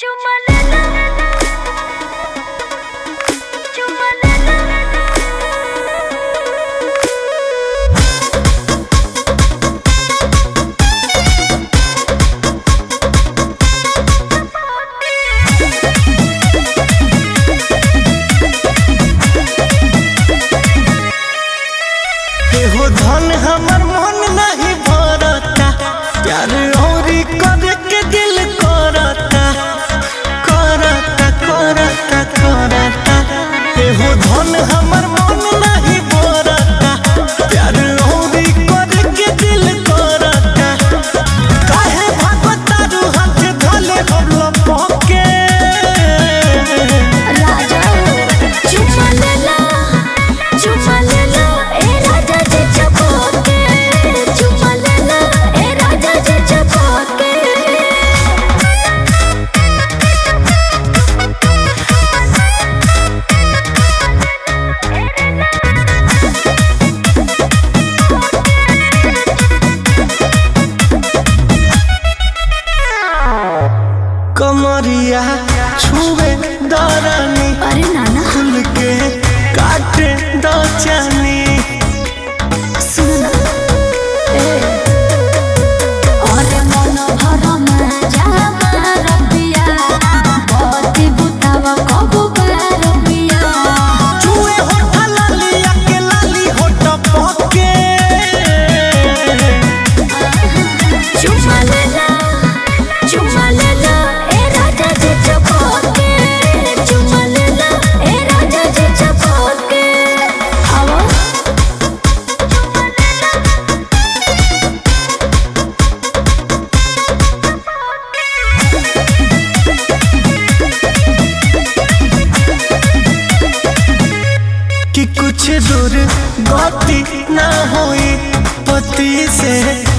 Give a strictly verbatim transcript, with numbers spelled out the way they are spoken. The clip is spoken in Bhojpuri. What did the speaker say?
चुमा लेना चुमा लेना हो धन हमर मन नहीं भरता प्यार औरी करे के दिल करता करता करता करता हो धन हमर मन नहीं भरता प्यार औरी करे के दिल करता काहे भगता रू हाथ धले बबला पके राजा चुमा लेना चुमा लेना ए राजा जी चपके चुमा लेना ए राजा जी चपके कमरिया छुए दरानी अरे नाना खुल के काटे दो चानी सुन ए अरे मन भर में जा रबिया पति बुतावा कबू रबिया छुए होठ लालिया के लाली होठ पके चुमा लेना चुमा लेना ए राजा जी चपके चुमा लेना ए राजा जी चपके आओ कि कुछ दूर गति ना हुई पति से